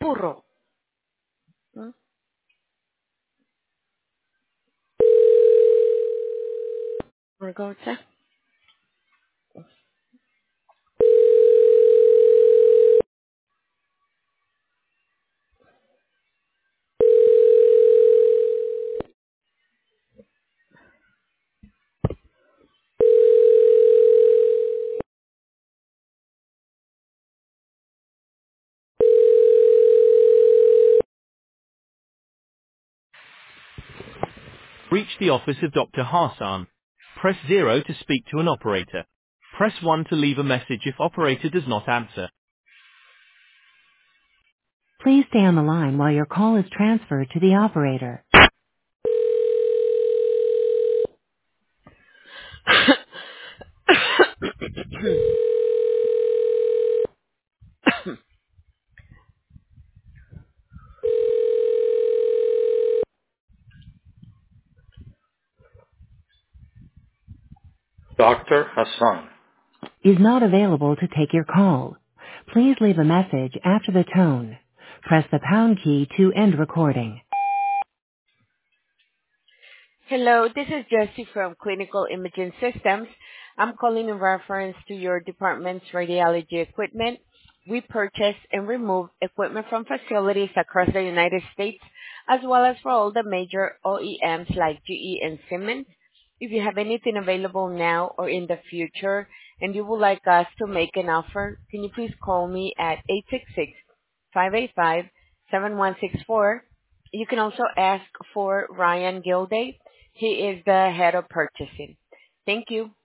Burro. ¿Mm? Margota. Reach the office of Dr. Hassan. Press 0 to speak to an operator. Press 1 to leave a message if operator does not answer. Please stay on the line while your call is transferred to the operator. Dr. Hassan. Is not available to take your call. Please leave a message after the tone. Press the pound key to end recording. Hello, this is Jessie from Clinical Imaging Systems. I'm calling in reference to your department's radiology equipment. We purchase and remove equipment from facilities across the United States, as well as for all the major OEMs like GE and Siemens. If you have anything available now or in the future and you would like us to make an offer, can you please call me at 866-585-7164. You can also ask for Ryan Gilday. He is the head of purchasing. Thank you.